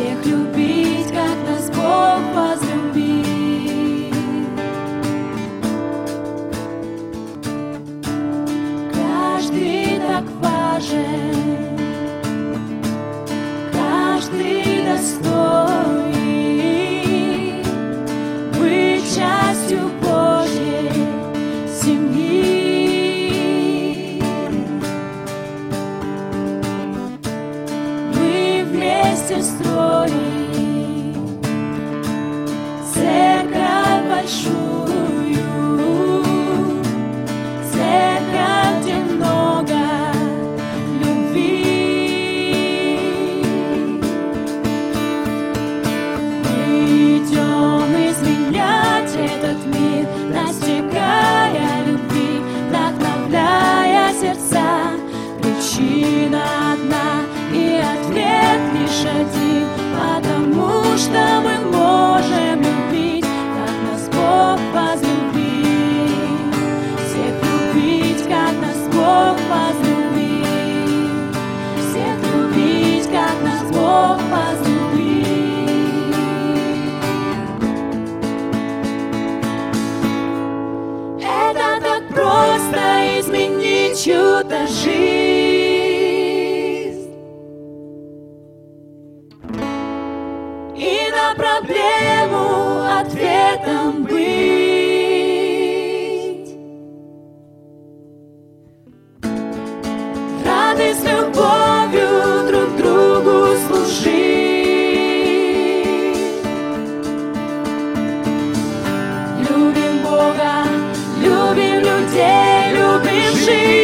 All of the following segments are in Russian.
всех любить, как нас Бог возлюбил. Каждый так важен, каждый достоин быть частью Божьей семьи. Мы вместе строим церковь большую, церковь, где много любви. Мы идем изменять этот мир, достигая любви, вдохновляя сердца. Причина одна и ответ лишь один, потому что мы можем любить, как нас Бог возлюбил. Всех любить, как нас Бог возлюбил. Всех любить, как нас Бог возлюбил. Это так просто изменить чью-то жизнь и на проблему ответом быть. Рады с любовью друг другу служить. Любим Бога, любим людей, любим жизнь.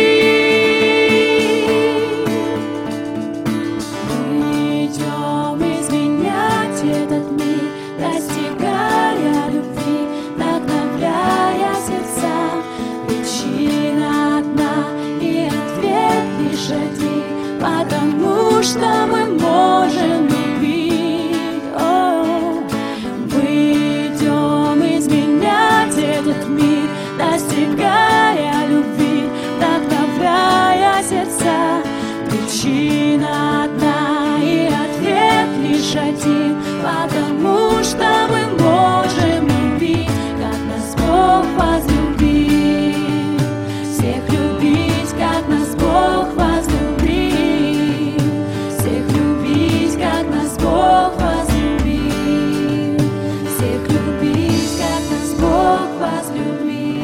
Мы идем изменять этот мир, достигая любви, вдохновляя сердца. Причина одна и ответ лишь один, потому что мы можем любить. Мы идем изменять этот мир, достигая любви, вдохновляя сердца. Причина одна и ответ лишь один, потому что мы можем любить, как нас Бог возлюбил. Всех любить, как нас Бог возлюбил. Всех любить, как нас Бог возлюбил. Всех любить, как нас Бог возлюбил.